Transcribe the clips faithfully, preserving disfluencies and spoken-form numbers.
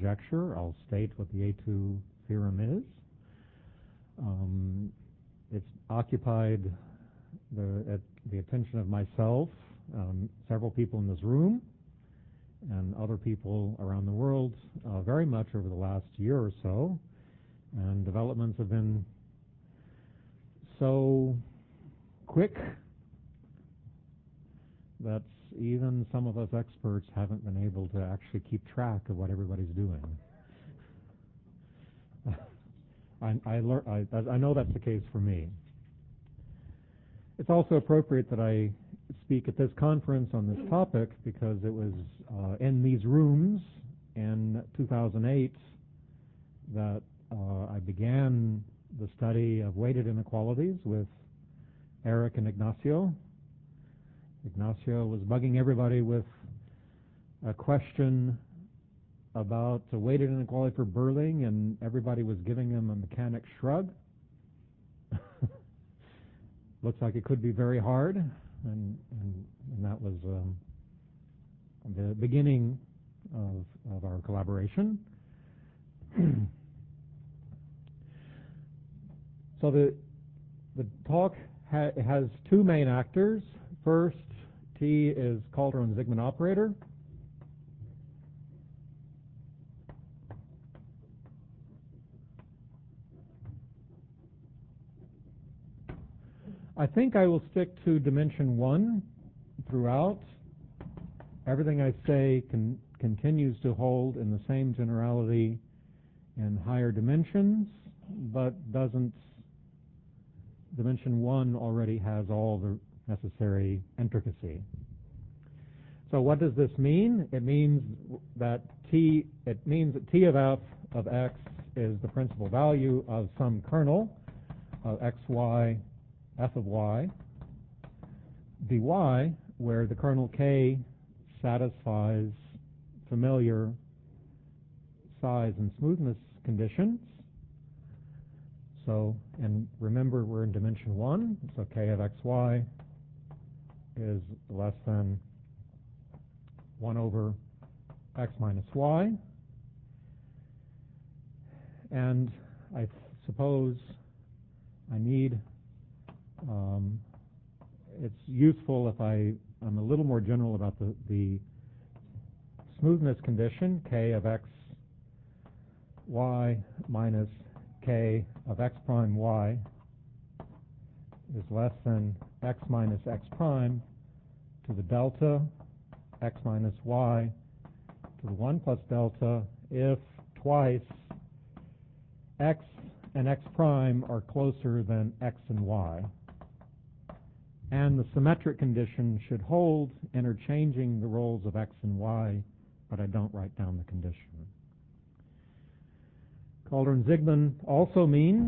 conjecture. I'll state what the A two theorem is. Um, it's occupied the, at the attention of myself, um, several people in this room, and other people around the world uh, very much over the last year or so. And developments have been so quick that even some of us experts haven't been able to actually keep track of what everybody's doing. I, I, lear, I, I know that's the case for me. It's also appropriate that I speak at this conference on this topic because it was uh, in these rooms in two thousand eight that uh, I began the study of weighted inequalities with Eric and Ignacio. Ignacio was bugging everybody with a question about a weighted inequality for Berling, and everybody was giving him a mechanic shrug. Looks like it could be very hard, and, and, and that was um, the beginning of, of our collaboration. So the, the talk ha has two main actors. First, T is Calderon-Zygmunt operator. I think I will stick to dimension one throughout. Everything I say can, continues to hold in the same generality in higher dimensions, but doesn't. Dimension one already has all the necessary intricacy. So what does this mean? It means that T, it means that T of f of x is the principal value of some kernel of xy f of y dy, where the kernel k satisfies familiar size and smoothness conditions. So, and remember we're in dimension one, so k of xy is less than one over x minus y. And I suppose I need, um, it's useful if I, I'm a little more general about the, the smoothness condition, k of x y minus k of x prime y is less than x minus x prime to the delta x minus y to the one plus delta if twice x and x prime are closer than x and y. And the symmetric condition should hold, interchanging the roles of x and y, but I don't write down the condition. Calderon-Zygmunt also means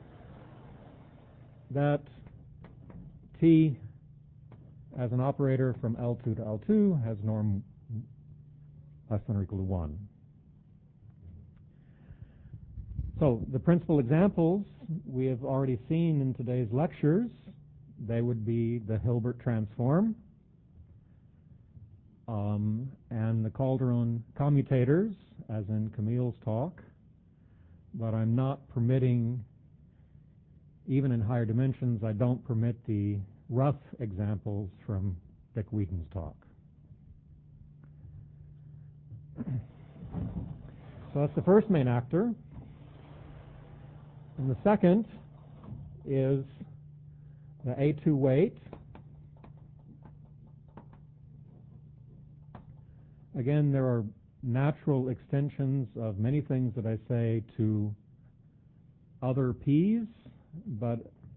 that T as an operator from L two to L two has norm less than or equal to one. So the principal examples we have already seen in today's lectures. They would be the Hilbert transform um, and the Calderon commutators, as in Camille's talk. But I'm not permitting, even in higher dimensions, I don't permit the rough examples from Dick Wheaton's talk. So that's the first main actor. And the second is the A two weight. Again, there are natural extensions of many things that I say to other P's, but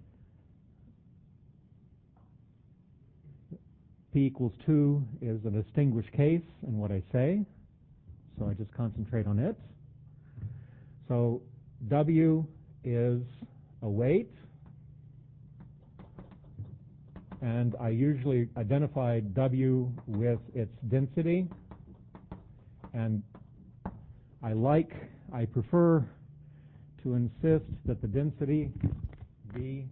P equals two is a distinguished case in what I say, so I just concentrate on it. So W is a weight, and I usually identify W with its density. And I like, I prefer to insist that the density be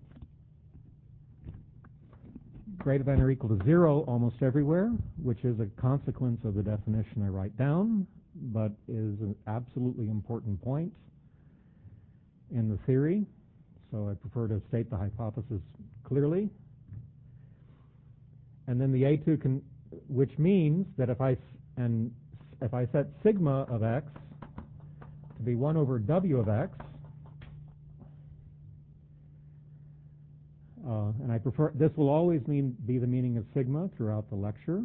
greater than or equal to zero almost everywhere, which is a consequence of the definition I write down. but is an absolutely important point in the theory, so I prefer to state the hypothesis clearly. And then the A two can, which means that if I and if I set sigma of x to be one over W of x, uh, and I prefer, this will always mean be the meaning of sigma throughout the lecture,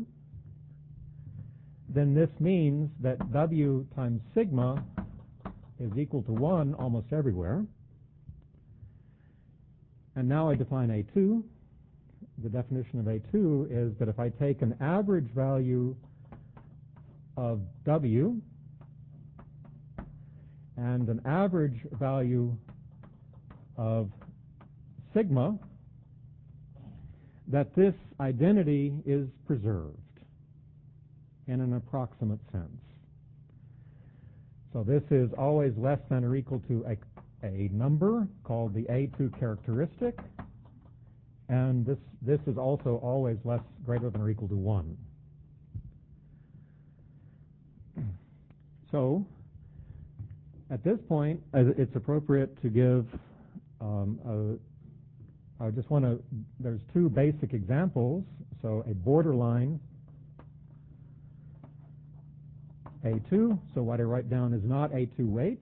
then this means that W times sigma is equal to one almost everywhere. And now I define A two. The definition of A two is that if I take an average value of W and an average value of sigma, that this identity is preserved in an approximate sense. So this is always less than or equal to a, a number called the A two characteristic, and this, this is also always less greater than or equal to one. So at this point, it's appropriate to give um, a, I just want to, there's two basic examples. So a borderline A two, so what I write down is not A two weight,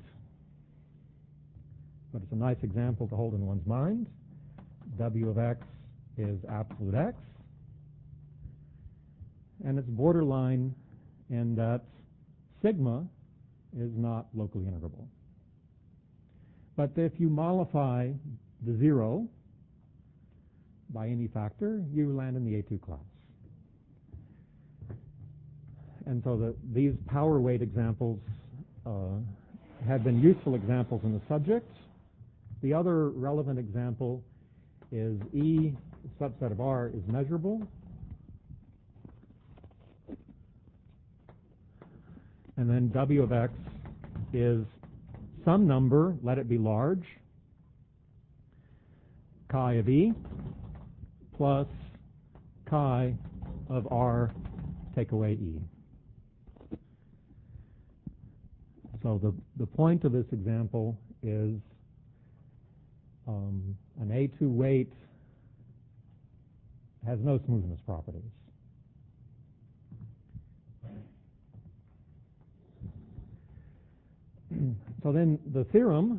but it's a nice example to hold in one's mind. W of x is absolute x, and it's borderline in that sigma is not locally integrable. But if you mollify the zero by any factor, you land in the A two class. And so the, these power weight examples uh, have been useful examples in the subject. The other relevant example is E subset of R is measurable. And then W of x is some number, let it be large, chi of E, plus chi of R, take away E. So the, the point of this example is um, an A two weight has no smoothness properties. So then the theorem,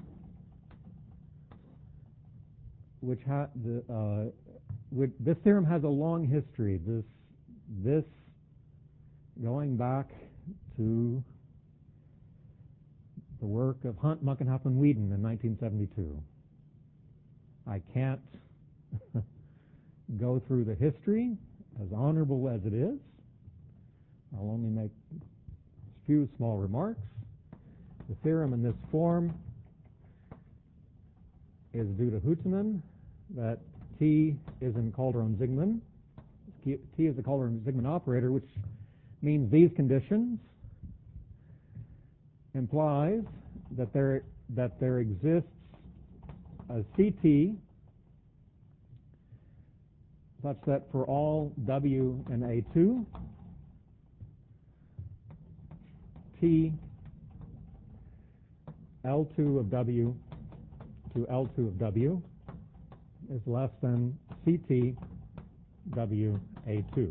which ha the, uh, which, this theorem has a long history. This, this going back to the work of Hunt, Muckenhoff, and Whedon in nineteen seventy-two. I can't go through the history, as honorable as it is. I'll only make a few small remarks. The theorem in this form is due to Huhtinen, that T is in Calderon-Zygmunt. T is the Calderon-Zygmunt operator, which means these conditions implies that there that there exists a C T such that for all W and A two, T L two of W to L two of W is less than C T W A two.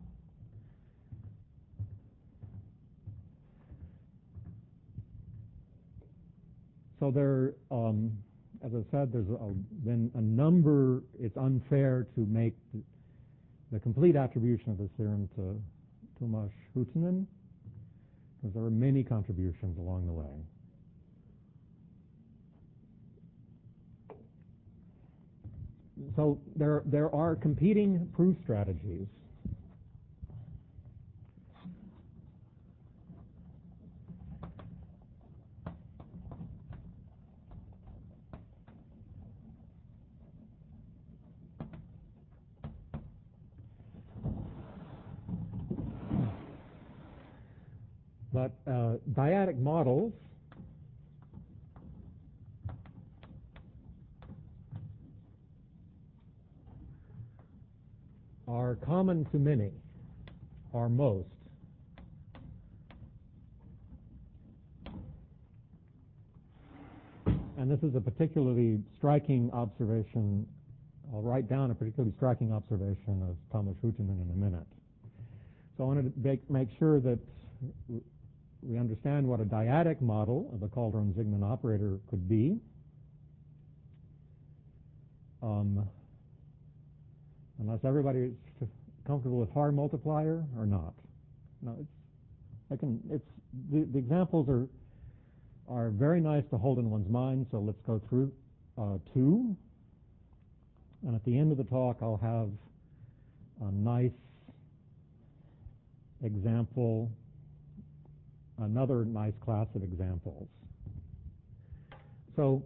So there, um, as I said, there's a, been a number. It's unfair to make the, the complete attribution of this theorem to Tomasz Huhtinen, because there are many contributions along the way. So there, there are competing proof strategies. But uh, dyadic models are common to many, or most. and this is a particularly striking observation. I'll write down a particularly striking observation of Thomas Hooteman in a minute. So I wanted to make, make sure that we understand what a dyadic model of a Calderon-Zygmunt operator could be. Um, unless everybody is comfortable with Haar multiplier or not. No, it's I can. It's the, the examples are are very nice to hold in one's mind. So let's go through uh, two, and at the end of the talk, I'll have a nice example, another nice class of examples. So.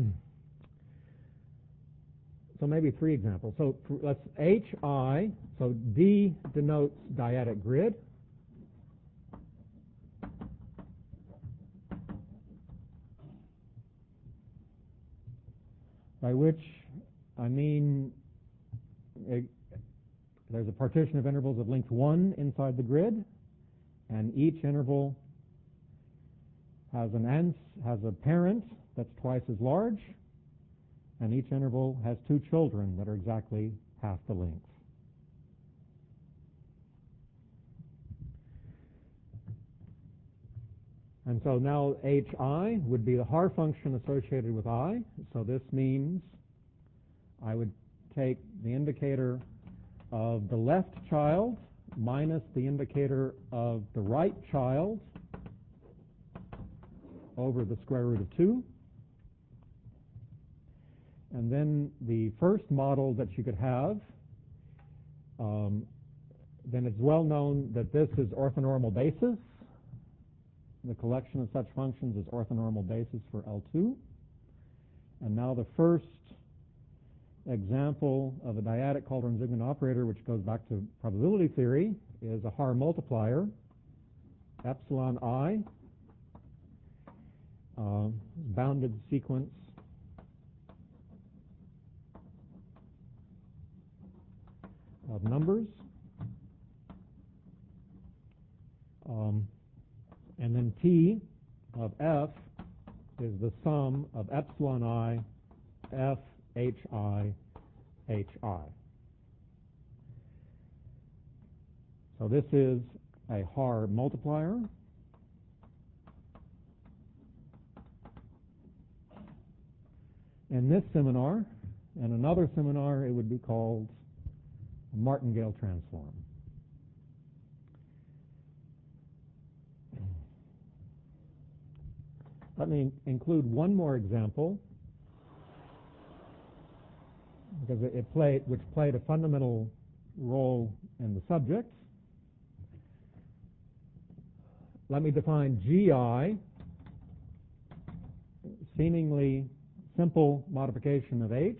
So maybe three examples. So let's H I, so D denotes dyadic grid. By which I mean a, there's a partition of intervals of length one inside the grid, and each interval has an ans, has a parent that's twice as large, and each interval has two children that are exactly half the length. And so now H I would be the Haar function associated with I. So this means I would take the indicator of the left child minus the indicator of the right child over the square root of two. And then the first model that you could have, um, then it's well known that this is orthonormal basis. The collection of such functions is orthonormal basis for L two. And now the first example of a dyadic Calderon-Zygmunt operator, which goes back to probability theory, is a Haar multiplier, epsilon I, uh, bounded sequence of numbers, um, and then T of F is the sum of epsilon I, F, H I, H I. So this is a Haar multiplier. In this seminar, and another seminar, it would be called Martingale transform. Let me include one more example, because it, it played, which played a fundamental role in the subject. Let me define G I, seemingly simple modification of H.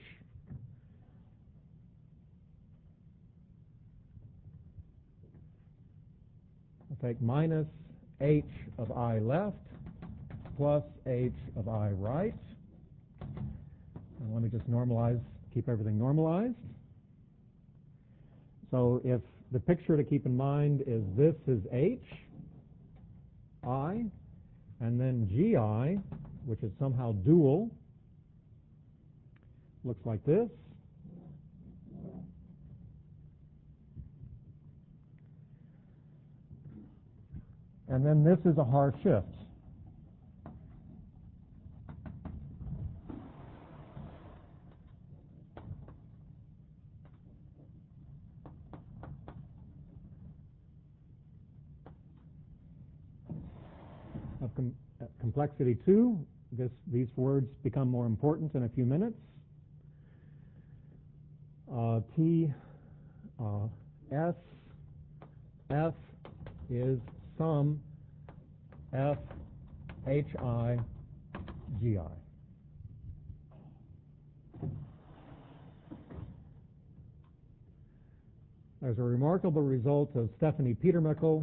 I'll take minus H of I left plus H of I right. And let me just normalize, keep everything normalized. So if the picture to keep in mind is this is H, I, and then G I, which is somehow dual, looks like this. And then this is a Haar shift. Of com uh, complexity two, this, these words become more important in a few minutes. Uh, T, uh, S, F is sum F, H I, G I. There's a remarkable result of Stephanie Petermickle,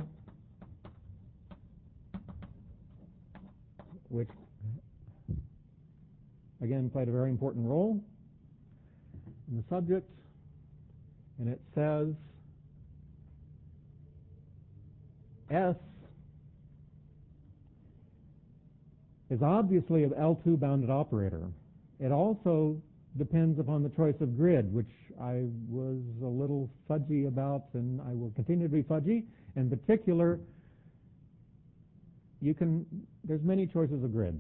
which again played a very important role in the subject, and it says S is obviously an L two bounded operator. It also depends upon the choice of grid, which I was a little fudgy about, and I will continue to be fudgy. In particular, you can, there's many choices of grids.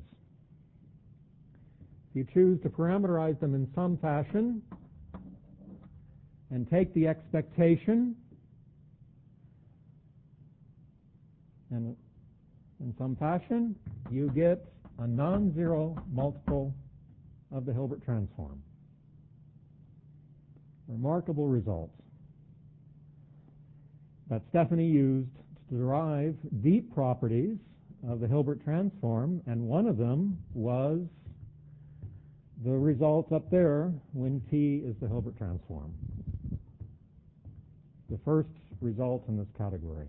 If you choose to parameterize them in some fashion and take the expectation and in some fashion, you get a non-zero multiple of the Hilbert transform. Remarkable results that Stephanie used to derive deep properties of the Hilbert transform, and one of them was the result up there when T is the Hilbert transform. The first result in this category.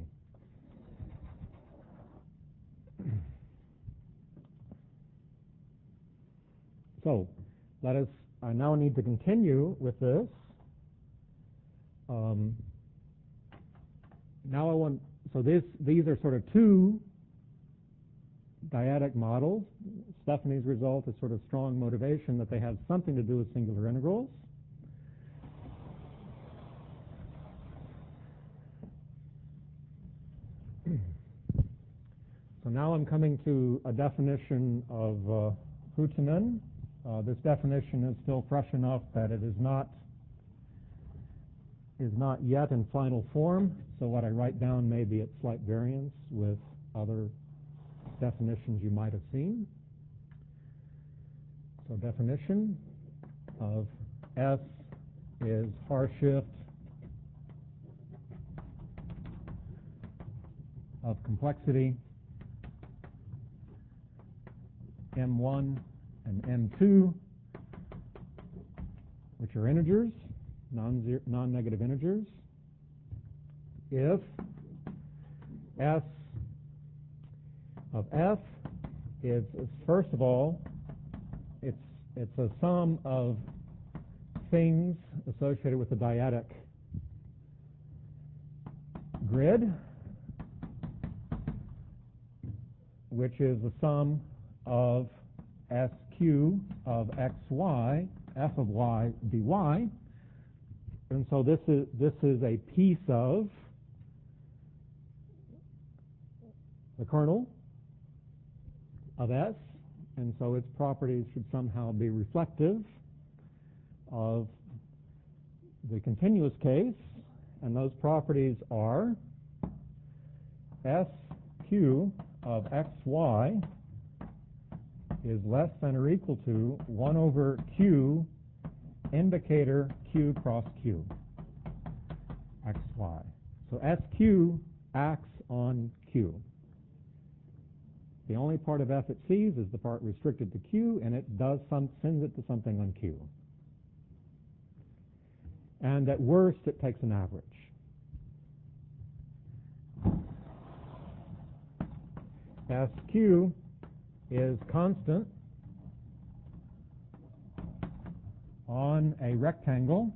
So, let us, I now need to continue with this. Um, now I want, so this, these are sort of two dyadic models. Stephanie's result is sort of strong motivation that they have something to do with singular integrals. So now I'm coming to a definition of uh, Huhtinen. Uh, this definition is still fresh enough that it is not is not yet in final form, so what I write down may be at slight variance with other definitions you might have seen. So definition of S is Haarschild of complexity M one and M two, which are integers, non-zero, non-negative integers, if S of F is, is first of all, it's it's a sum of things associated with the dyadic grid, which is the sum of S Q of xy, f of y dy, and so this is this is a piece of the kernel of S, and so its properties should somehow be reflective of the continuous case, and those properties are S Q of xy is less than or equal to one over Q indicator Q cross Q, xy. So S Q acts on Q. The only part of F it sees is the part restricted to Q, and it does some, sends it to something on Q. And at worst, it takes an average. S Q is constant on a rectangle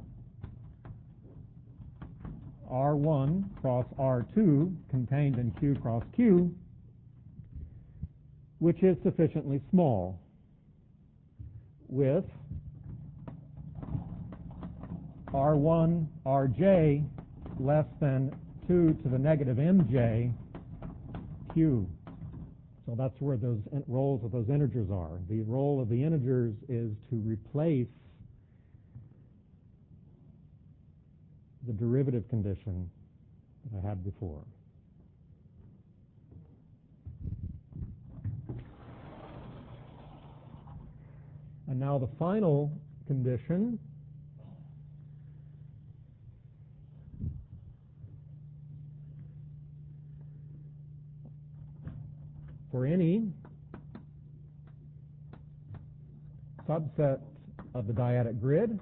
R one cross R two contained in Q cross Q, which is sufficiently small, with R one R J less than two to the negative M J Q. So that's where those roles of those integers are. The role of the integers is to replace the derivative condition that I had before. And now the final condition for any subset of the dyadic grid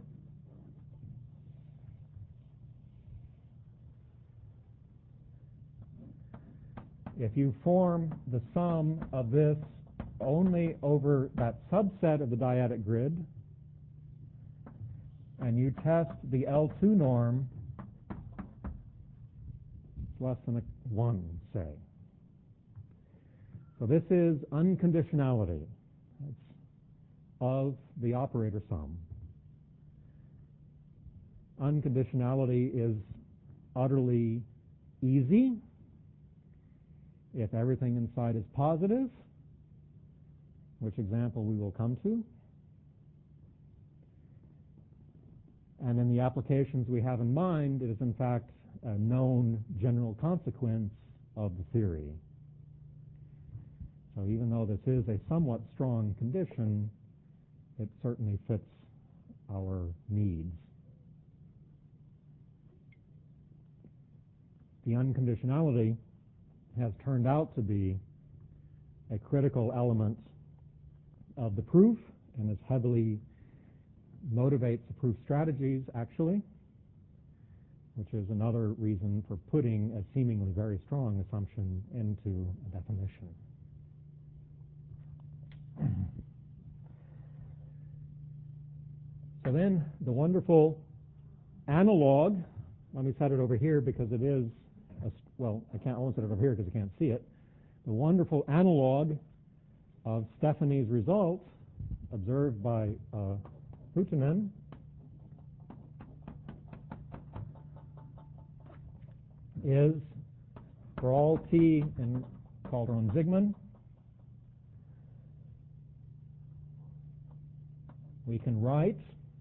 if you form the sum of this only over that subset of the dyadic grid and you test the L two norm, it's less than a one, say. So this is unconditionality of the operator sum. Unconditionality is utterly easy if everything inside is positive, which example we will come to. And in the applications we have in mind, it is in fact a known general consequence of the theory. So even though this is a somewhat strong condition, it certainly fits our needs. The unconditionality has turned out to be a critical element of the proof and is heavily motivates the proof strategies, actually, which is another reason for putting a seemingly very strong assumption into a definition. So then the wonderful analog, let me set it over here because it is, a, well, I can't, I won't set it over here because I can't see it. The wonderful analog of Stephanie's result observed by uh, Huhtinen is for all t in Calderon-Zigman, we can write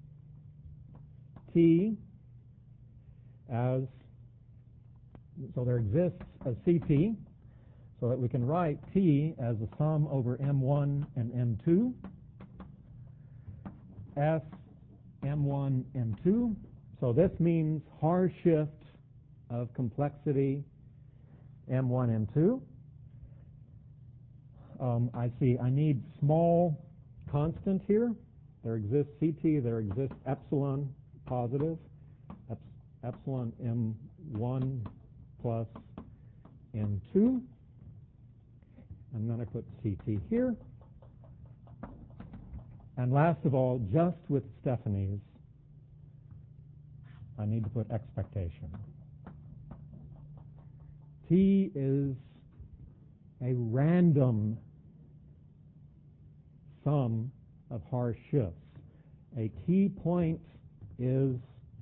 t as, so there exists a C T, so that we can write t as a sum over M one and M two, S M one, M two. So this means Haar shift of complexity M one, M two. Um, I see I need small constant here. There exists C T, there exists epsilon positive, eps epsilon M one plus M two. And then I put C T here. And last of all, just with Stephanie's, I need to put expectation. T is a random sum of Haar shifts. A T point is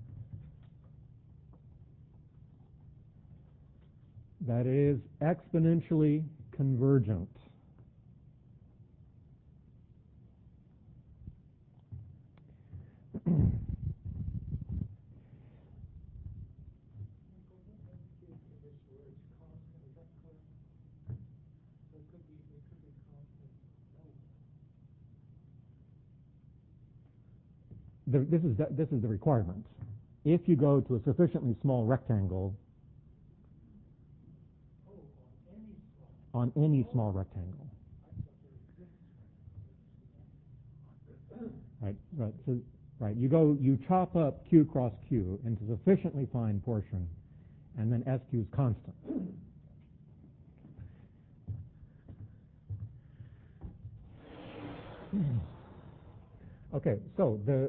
that it is exponentially convergent. The, this is the, this is the requirement. If you go to a sufficiently small rectangle, oh, on any small, on any small rectangle, right? Right. So, right. You go. You chop up Q cross Q into sufficiently fine portion, and then S Q is constant. Okay. So the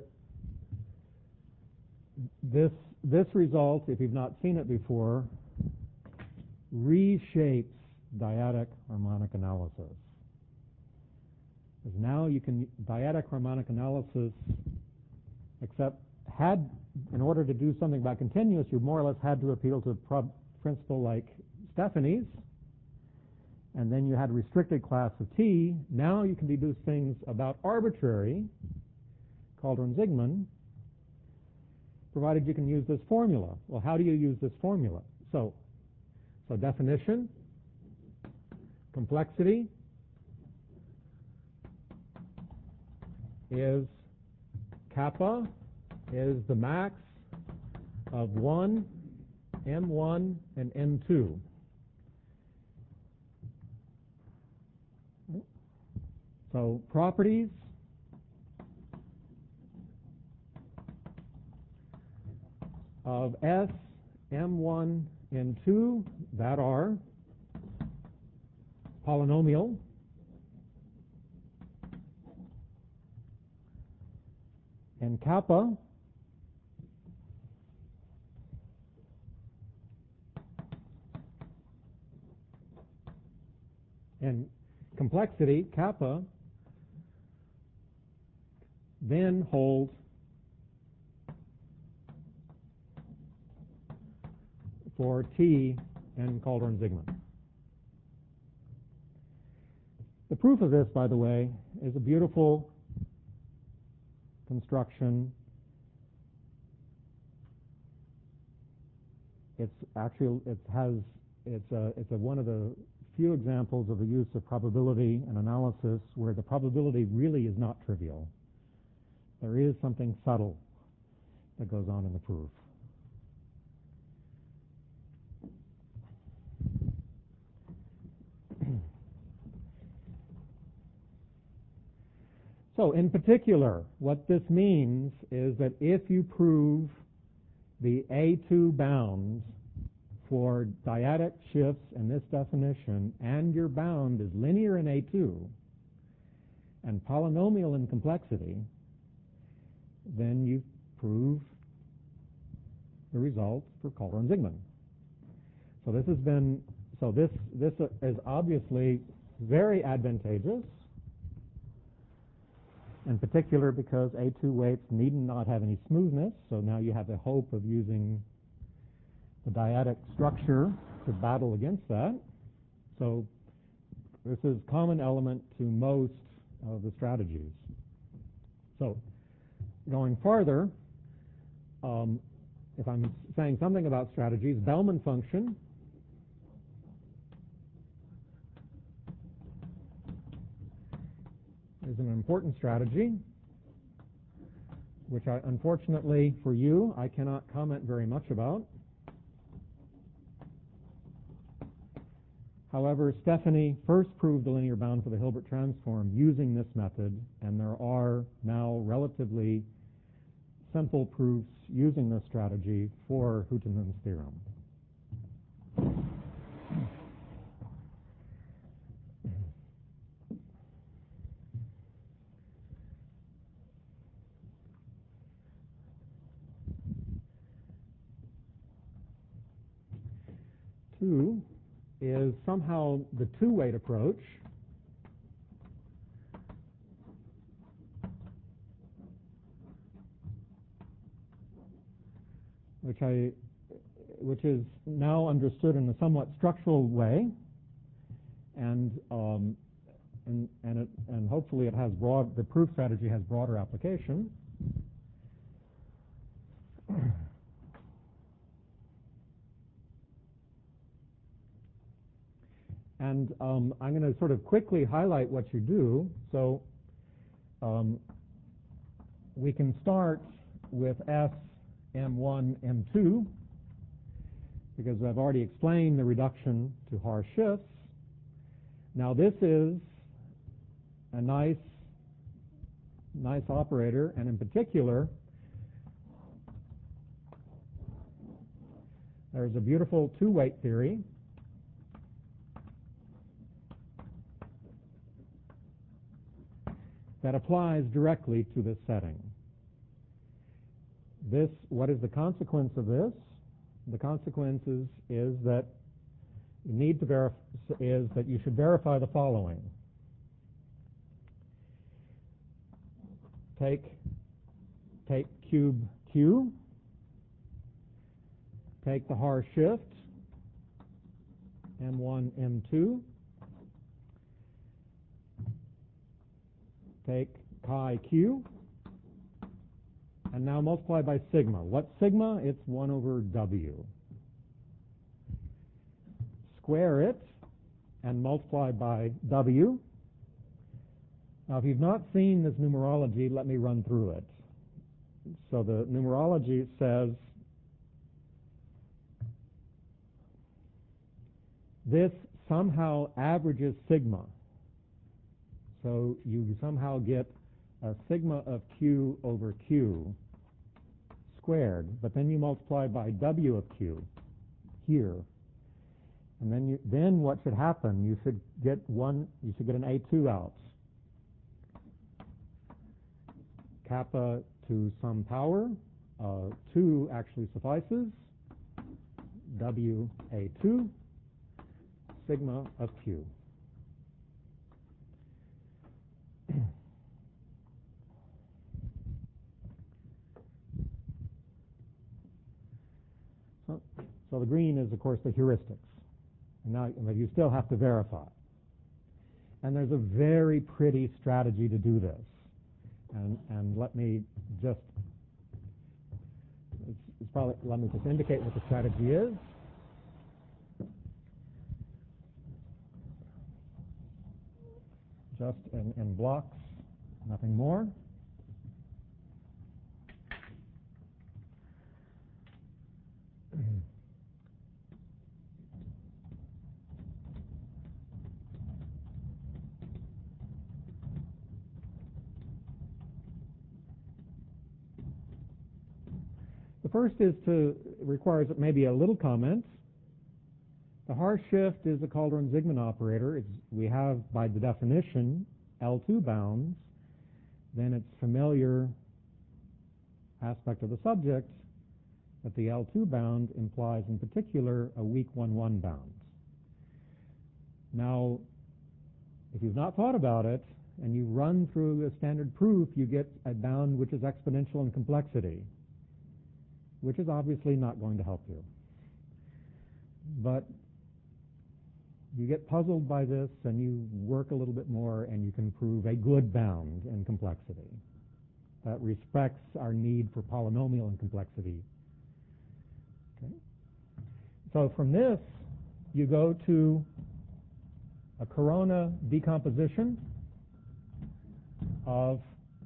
This, this result, if you've not seen it before, reshapes dyadic harmonic analysis. Because now you can, dyadic harmonic analysis, except had, in order to do something about continuous, you more or less had to appeal to a prob principle like Stephanie's, and then you had a restricted class of T. Now you can deduce things about arbitrary, Calderon-Zigman, provided you can use this formula. Well, how do you use this formula? So, so definition, complexity is kappa is the max of one, M one, and M two. So properties of S, M one, M two that are polynomial, and kappa and complexity, kappa, then hold for T in Calderon-Zigman. The proof of this, by the way, is a beautiful construction. It's actually, it has, it's a, it's a one of the few examples of the use of probability and analysis where the probability really is not trivial. There is something subtle that goes on in the proof. So in particular, what this means is that if you prove the A two bounds for dyadic shifts in this definition, and your bound is linear in A two and polynomial in complexity, then you prove the result for Calderon-Zigman. So this has been, so this, this is obviously very advantageous, in particular because A two weights need not have any smoothness, so now you have the hope of using the dyadic structure to battle against that. So this is a common element to most of the strategies. So going farther, um, if I'm saying something about strategies, Bellman function is an important strategy, which I, unfortunately for you, I cannot comment very much about. However, Stephanie first proved the linear bound for the Hilbert transform using this method, and there are now relatively simple proofs using this strategy for Hootenan's theorem. Two is somehow the two-weight approach. Which I, which is now understood in a somewhat structural way, and um, and and, it, and hopefully it has broad. The proof strategy has broader application. And um, I'm going to sort of quickly highlight what you do. So um, we can start with S M one, M two, because I've already explained the reduction to Haar shifts. Now this is a nice, nice operator, and in particular, there's a beautiful two-weight theory that applies directly to this setting. This, what is the consequence of this? The consequences is that you need to verify, is that you should verify the following. Take, take cube Q, take the Haar shift, M one, M two, take chi Q, and now multiply by sigma. What's sigma? It's one over W. Square it and multiply by W. Now, if you've not seen this numerology, let me run through it. So the numerology says this somehow averages sigma. So you somehow get a sigma of Q over Q squared, but then you multiply by W of Q here. And then you, then what should happen? You should get one, you should get an A two out. Kappa to some power, uh, two actually suffices. W A two, sigma of Q. So the green is, of course, the heuristics. And now but you still have to verify. And there's a very pretty strategy to do this. And, and let me just, it's, it's probably, let me just indicate what the strategy is. Just in, in blocks, nothing more. The first is to, requires maybe a little comment. The Haar shift is a Calderon-Zygmunt operator. It's, we have, by the definition, L two bounds. Then it's familiar aspect of the subject that the L two bound implies, in particular, a weak one one bound. Now, if you've not thought about it, and you run through a standard proof, you get a bound which is exponential in complexity, which is obviously not going to help you. But you get puzzled by this, and you work a little bit more, and you can prove a good bound in complexity that respects our need for polynomial in complexity. Okay. So from this, you go to a corona decomposition of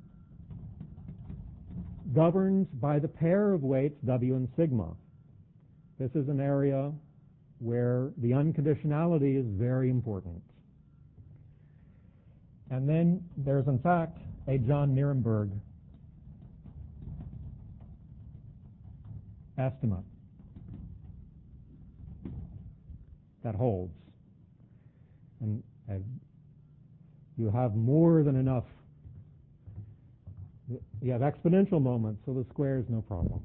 governed by the pair of weights W and sigma. This is an area where the unconditionality is very important. And then there's, in fact, a John Nirenberg estimate that holds. And uh, you have more than enough. You have exponential moments, so the square is no problem.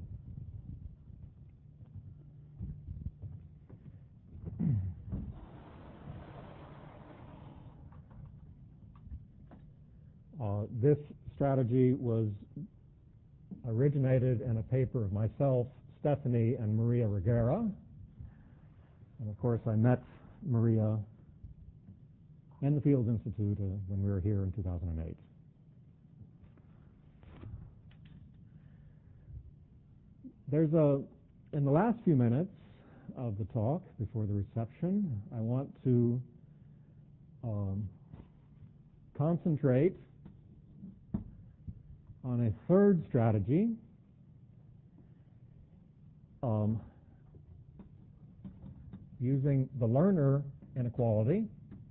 Uh, this strategy was originated in a paper of myself, Stephanie, and Maria Reguera. And of course, I met Maria in the Fields Institute uh, when we were here in two thousand eight. There's a, in the last few minutes of the talk, before the reception, I want to um, concentrate on a third strategy, um, using the Lerner inequality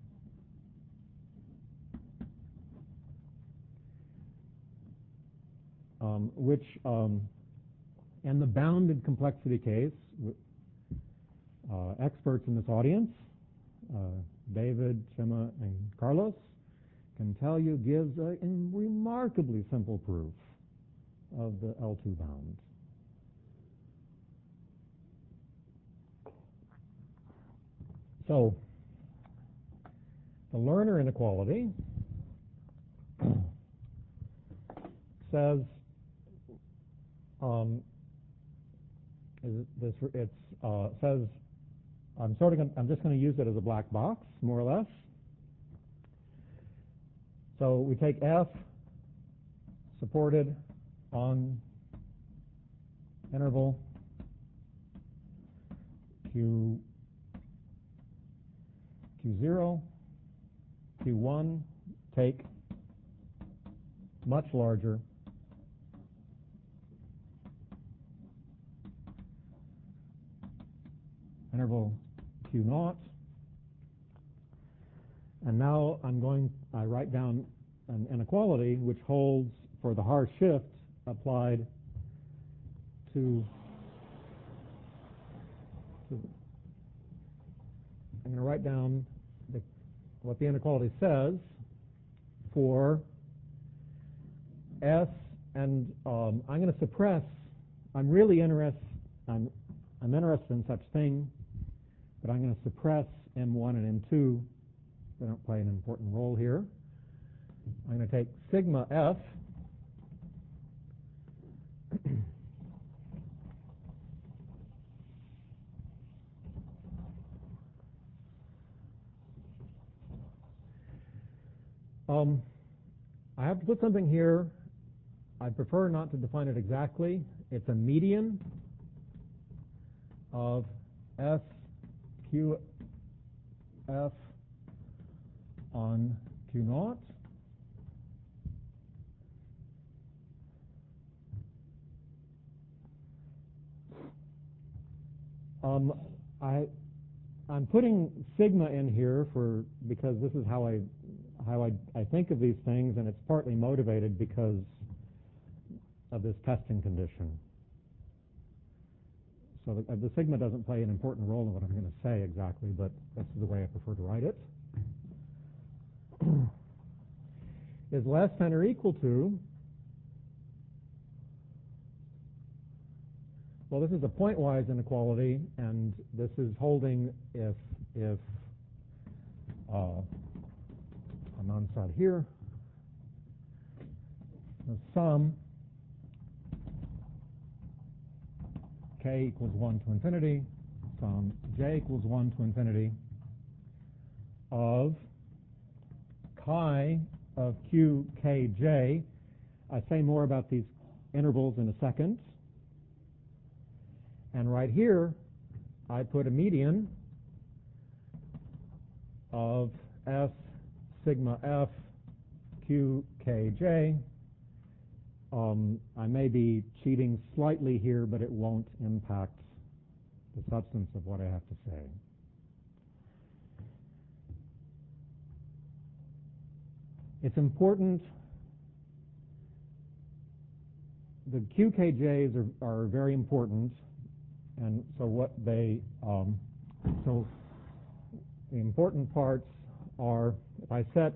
um, which, um, in the bounded complexity case, uh, experts in this audience, uh, David, Chema, and Carlos, can tell you gives a remarkably simple proof of the L two bound. So, the Lerner inequality says um, is this it's uh, says I'm sort of gonna, I'm just going to use it as a black box, more or less. So we take F supported on interval Q Q zero, Q one, take much larger interval Q naught. And now I'm going, I write down an inequality which holds for the Haar shift applied to, to I'm going to write down the, what the inequality says for S, and um, I'm going to suppress, I'm really interested, I'm, I'm interested in such thing, but I'm going to suppress M one and M two. They don't play an important role here. I'm going to take sigma F Um, I have to put something here. I prefer not to define it exactly. It's a median of S Q F on Q naught Um, I, I'm putting sigma in here for because this is how I how I, I think of these things, and it's partly motivated because of this testing condition. So the, the sigma doesn't play an important role in what I'm going to say exactly, but this is the way I prefer to write it. Is less than or equal to, well, this is a pointwise inequality, and this is holding if if uh, I'm on side here, the sum k equals one to infinity, sum j equals one to infinity of chi of q kj. I say more about these intervals in a second. And right here, I put a median of S sigma F Q K J. Um, I may be cheating slightly here, but it won't impact the substance of what I have to say. It's important. The Q K Js are, are very important, and so what they, um, so the important parts are, if I set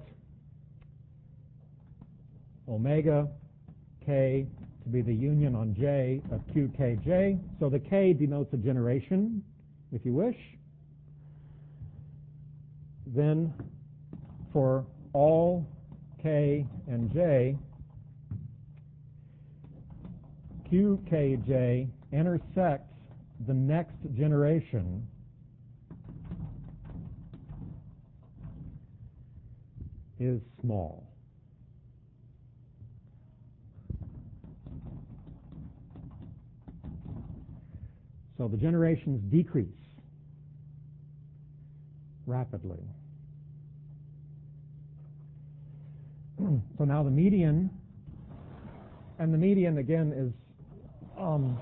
omega k to be the union on j of Q K J, so the k denotes a generation, if you wish, then for all k and j, Q K J intersects the next generation is small. So the generations decrease rapidly. So now the median, and the median again is um,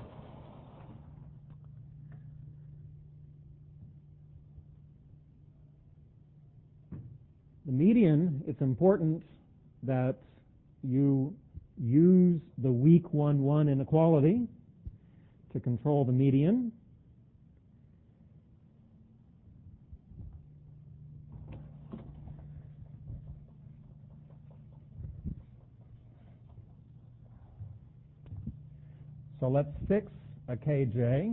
the median, it's important that you use the weak one one inequality to control the median. So let's fix a K J.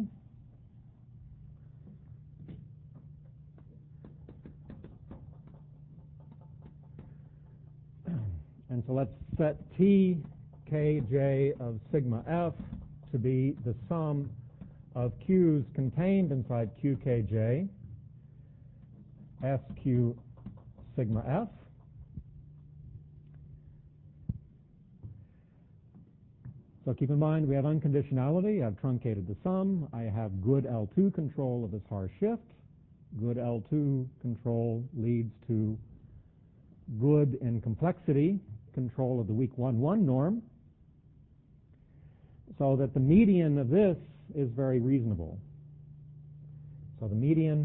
And so let's set T K J of sigma F to be the sum of Q's contained inside Q K J, S Q sigma F. So keep in mind we have unconditionality. I've truncated the sum. I have good L two control of this Haar shift. Good L two control leads to good in complexity control of the weak one one norm, so that the median of this is very reasonable. So the median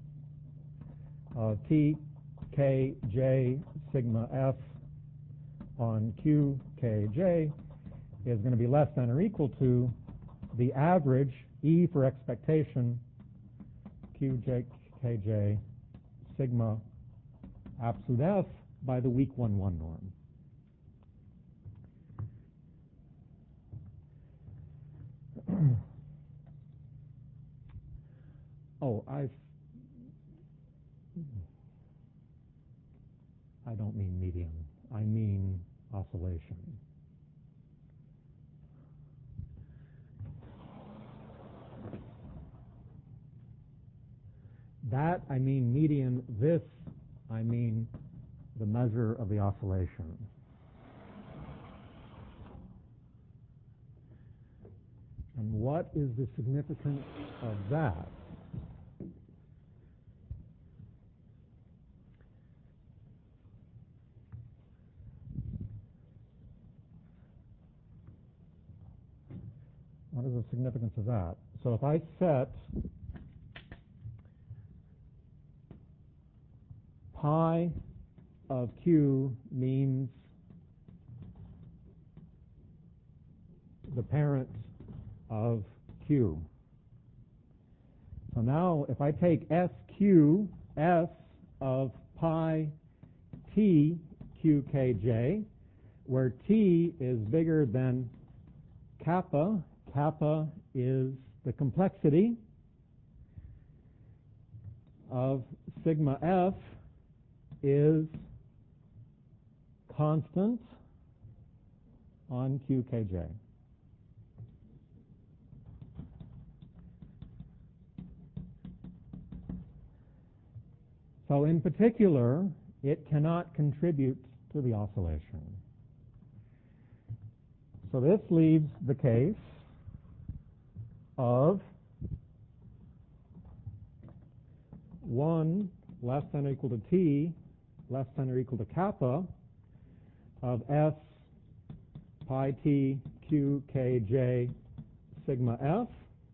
of T K J sigma F on Q K J is going to be less than or equal to the average, E for expectation, Q J K J sigma absolute F by the weak one one norm. Oh, I've, I don't mean median. I mean oscillation. That, I mean median. This, I mean the measure of the oscillation. And what is the significance of that? What is the significance of that? So if I set pi of Q means the parent of Q. So now if I take S Q, S of pi T Q K J, where T is bigger than kappa, kappa is the complexity of sigma F is constant on Q K J. So in particular, it cannot contribute to the oscillation. So this leaves the case of one less than or equal to T less than or equal to kappa of S pi T Q K J sigma F.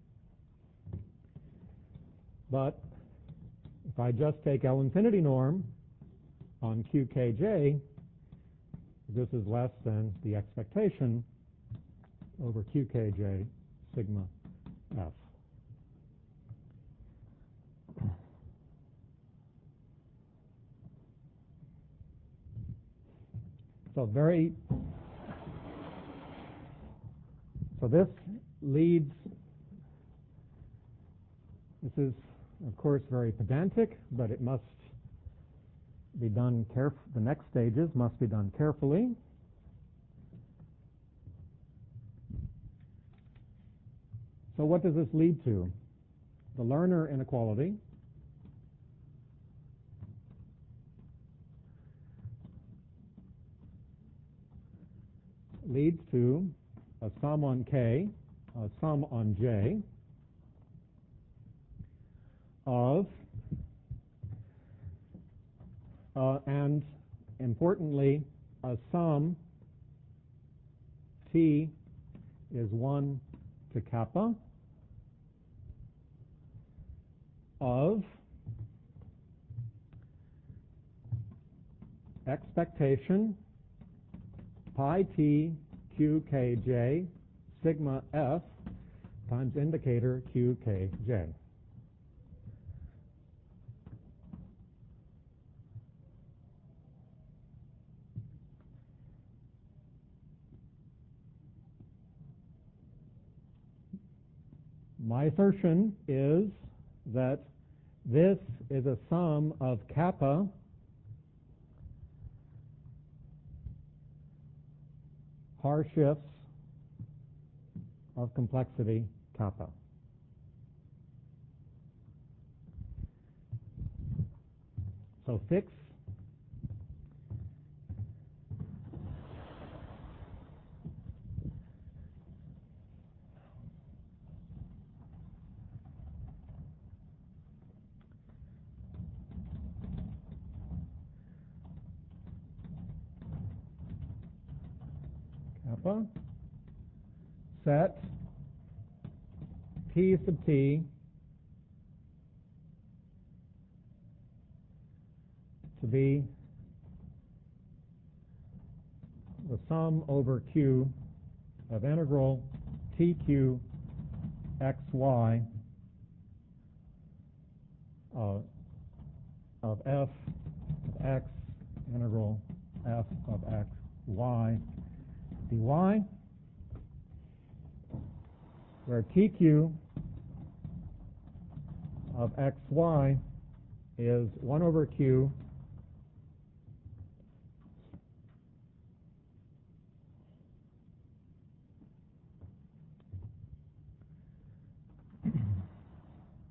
But if I just take L infinity norm on Q K J, this is less than the expectation over Q K J sigma F. So very, so this leads, this is of course very pedantic, but it must be done carefully. The next stages must be done carefully. So what does this lead to? The Lerner inequality leads to a sum on K, a sum on J of, uh, and importantly, a sum T is one to kappa of expectation pi T Q K J sigma F times indicator Q K J. My assertion is that this is a sum of kappa Haar shifts of complexity kappa. So fix kappa, set T sub T to be the sum over Q of integral T Q X Y uh, of F of X integral F of X Y dy, where T Q of X Y is one over Q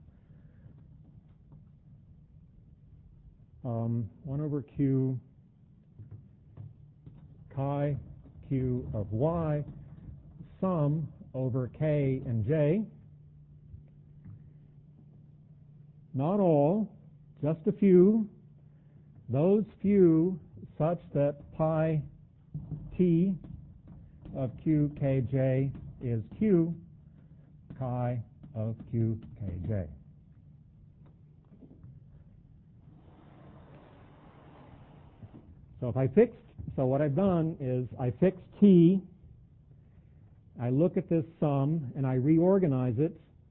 um, one over Q chi q of y sum over k and j. Not all, just a few. Those few such that pi t of q k j is q chi of q k j. So if I fixed, so what I've done is I fixed t, I look at this sum, and I reorganize it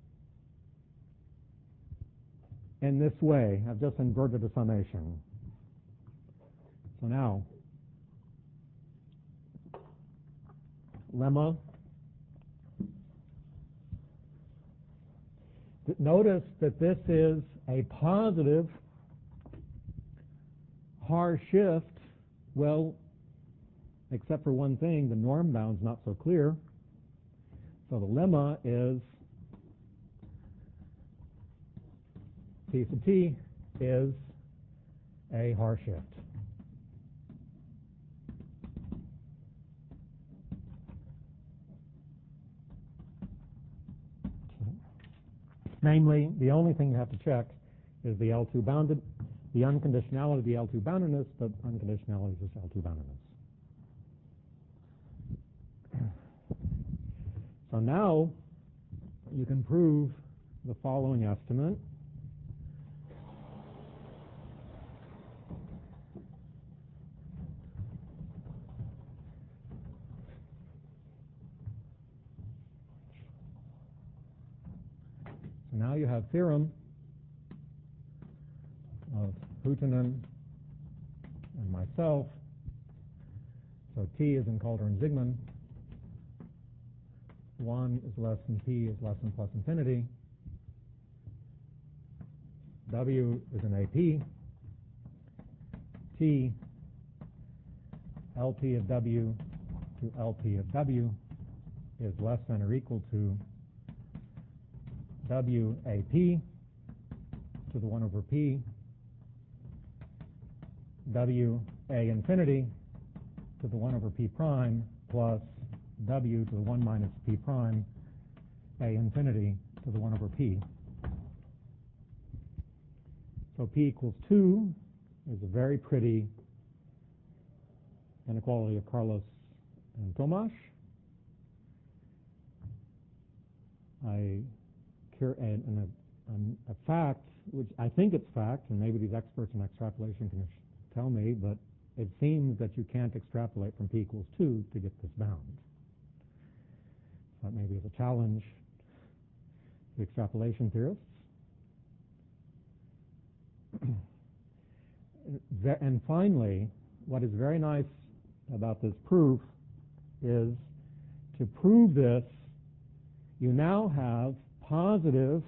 in this way. I've just inverted a summation. So now, lemma. Notice that this is a positive Haar shift. Well, except for one thing, the norm bound's not so clear. So the lemma is T sub t is a Haar shift. Namely, the only thing you have to check is the L two bounded, the unconditionality of the L two boundedness, but unconditionality is just L two boundedness. So now you can prove the following estimate. So now you have theorem of Huhtinen and myself. So T is in Calderon-Zigman. one is less than P is less than plus infinity. W is an A P. T, L P of W to L P of W is less than or equal to W A P to the one over P, W A infinity to the one over P prime plus W to the one minus P prime, A infinity to the one over P. So P equals two is a very pretty inequality of Carlos and Tomasz. I and, and a, um, a fact, which I think it's fact, and maybe these experts in extrapolation can tell me, but it seems that you can't extrapolate from P equals two to get this bound. That maybe is a challenge to extrapolation theorists. And finally, what is very nice about this proof is to prove this, you now have positive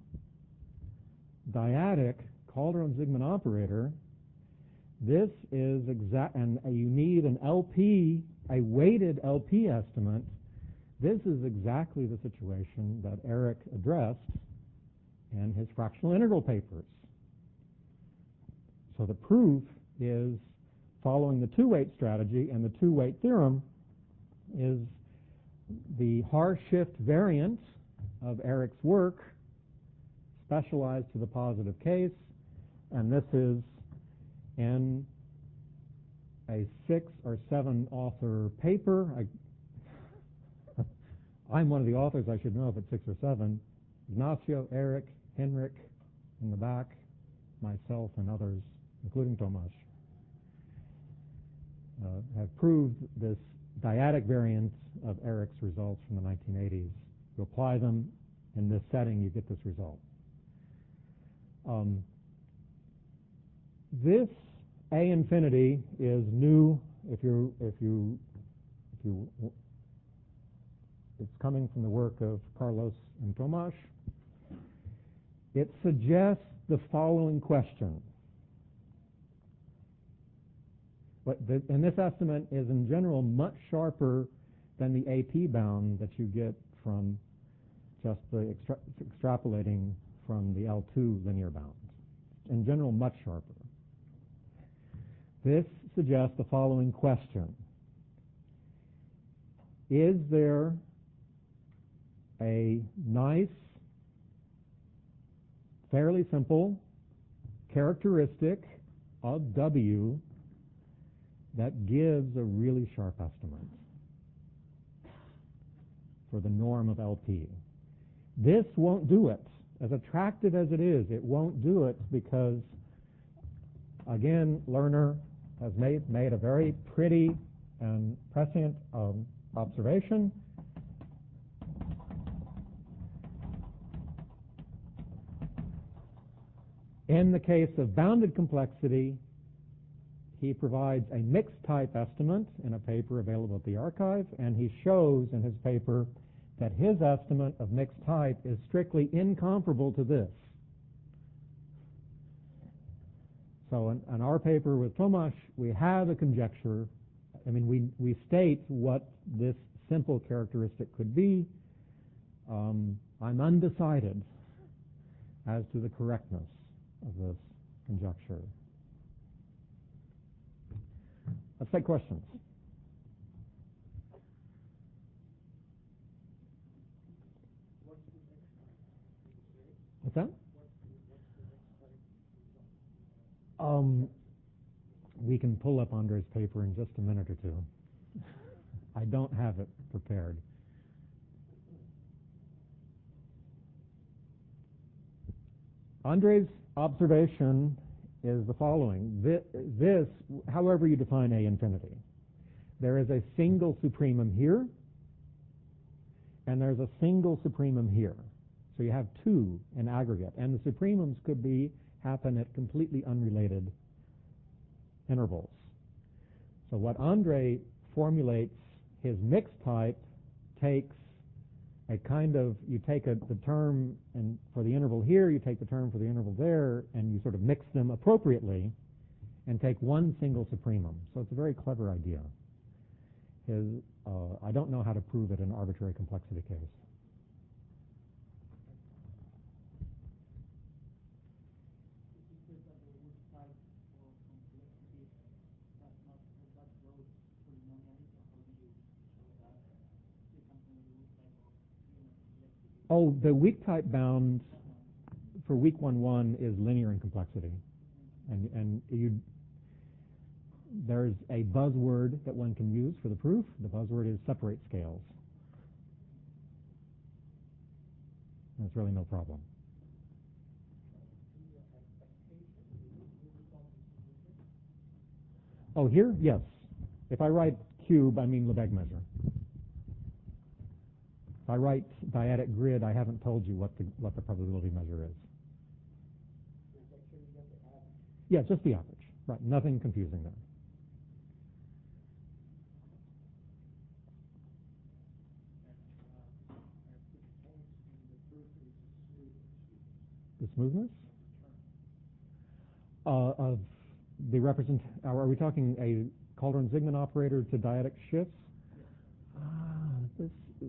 dyadic Calderon-Zigman operator. This is exact, and you need an L P, a weighted L P estimate. This is exactly the situation that Eric addressed in his fractional integral papers. So the proof is following the two-weight strategy, and the two-weight theorem is the Haar shift variant of Eric's work specialized to the positive case, and this is in a six or seven author paper. I, I'm one of the authors, I should know if it's six or seven. Ignacio, Eric, Henrik in the back, myself and others, including Tomasz, uh, have proved this dyadic variant of Eric's results from the nineteen eighties. You apply them in this setting, you get this result. Um, this A infinity is new. If you if you if you it's coming from the work of Carlos and Tomasz. It suggests the following question. But the, and this estimate is in general much sharper than the A P bound that you get from just the extra, extrapolating from the L two linear bounds. In general, much sharper. This suggests the following question. is there a nice, fairly simple characteristic of W that gives a really sharp estimate for the norm of L P? This won't do it. As attractive as it is, it won't do it because, again, Lerner has made, made a very pretty and prescient um, observation. In the case of bounded complexity, he provides a mixed type estimate in a paper available at the archive, and he shows in his paper that his estimate of mixed type is strictly incomparable to this. So in, in our paper with Tomasz, we have a conjecture. I mean, we, we state what this simple characteristic could be. Um, I'm undecided as to the correctness of this conjecture. Let's take questions. What's that? Um, we can pull up Andre's paper in just a minute or two. I don't have it prepared. Andre's observation is the following. This, this, however you define A infinity, there is a single supremum here, and there's a single supremum here. So you have two in aggregate, and the supremums could be happen at completely unrelated intervals. So what Andre formulates, his mixed type takes a kind of, you take a, the term and for the interval here, you take the term for the interval there, and you sort of mix them appropriately and take one single supremum. So it's a very clever idea. His, uh, I don't know how to prove it in an arbitrary complexity case. Oh, the weak type bound for weak one one is linear in complexity, and and you there's a buzzword that one can use for the proof. The buzzword is separate scales. That's really no problem. Oh, here, yes. If I write cube, I mean Lebesgue measure. If I write dyadic grid, I haven't told you what the what the probability measure is. Yeah, just the average. Right, nothing confusing there. The smoothness uh, of the represent. Are we talking a Calderon-Zygmunt operator to dyadic shifts? Ah, this.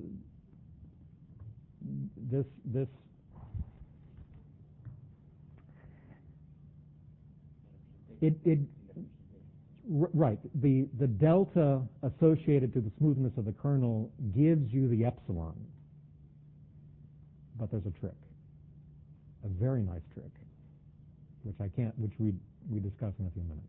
This, this, it, it, r right. The the delta associated to the smoothness of the kernel gives you the epsilon, but there's a trick, a very nice trick, which I can't, which we we discuss in a few minutes.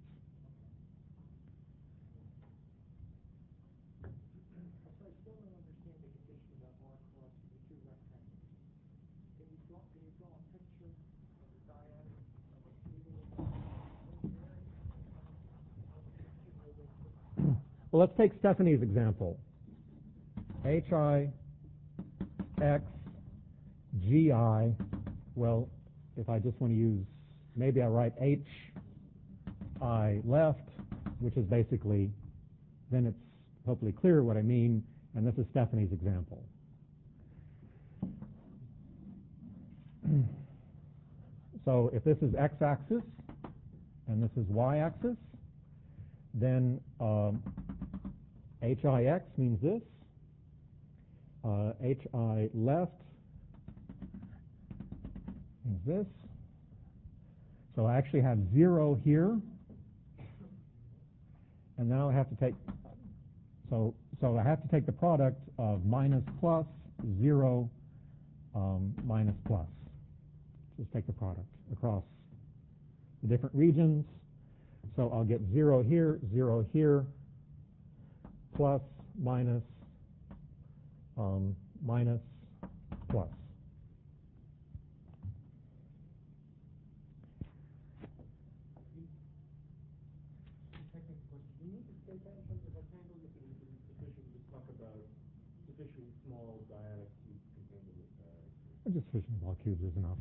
Well, let's take Stephanie's example. H I, X, G I. Well, if I just want to use, maybe I write H I left, which is basically, then it's hopefully clear what I mean, and this is Stephanie's example. So if this is x-axis and this is y-axis, then um, H I X means this, uh, H I left means this. So I actually have zero here, and now I have to take, so so I have to take the product of minus plus, zero, um, minus plus. Just take the product across the different regions. So I'll get zero here, zero here, plus, minus, um, minus, plus. Technical question. Do you need to state that in terms of rectangle? If it is sufficient to talk about sufficiently small dyadic cubes contained in this dyadic? Just fission ball cubes is enough.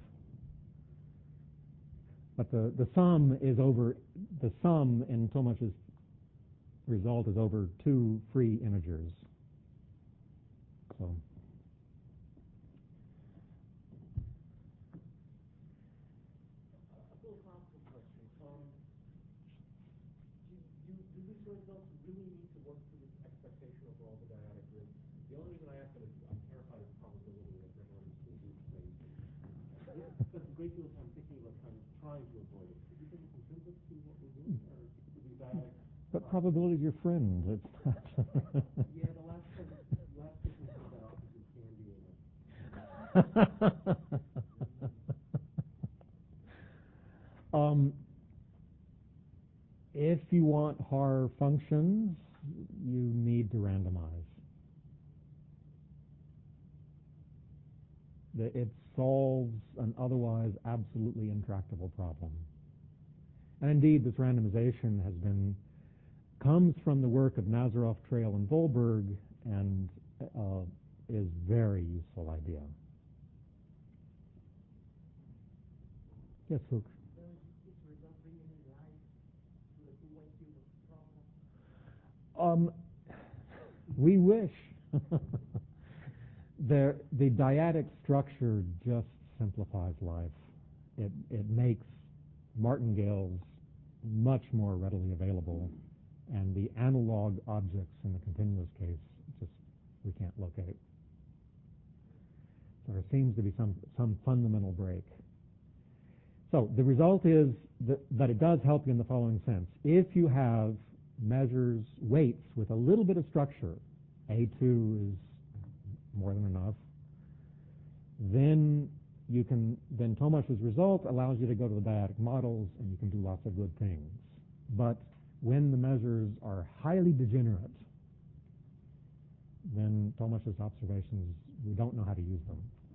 But the, the sum is over, the sum in Tomasz's result is over two free integers. So. A philosophical question. Um, do, do, do these results really need to work through this expectation over all the dyadic grid? The only reason I ask that is I'm terrified of probability. I've never understood these things. I spent a great deal of time thinking about trying, trying to avoid it. Do you think it's intrinsic to what we're doing, or do these dyadic? But probability is your friend. It's not. Yeah, the last the last question was about opposite candy. um, if you want Haar functions, you need to randomize. It solves an otherwise absolutely intractable problem. And indeed, this randomization has been comes from the work of Nazaroff, Trail, and Volberg, and uh, is a very useful idea. Yes, Luke. Um, we wish. the the dyadic structure just simplifies life. It it makes martingales much more readily available, and the analog objects in the continuous case just we can't locate. So there seems to be some some fundamental break. So the result is that, that it does help you in the following sense. If you have measures, weights with a little bit of structure, A two is more than enough, then you can, then Tomasz's result allows you to go to the dyadic models and you can do lots of good things. But when the measures are highly degenerate, then Tomasz's observations, we don't know how to use them.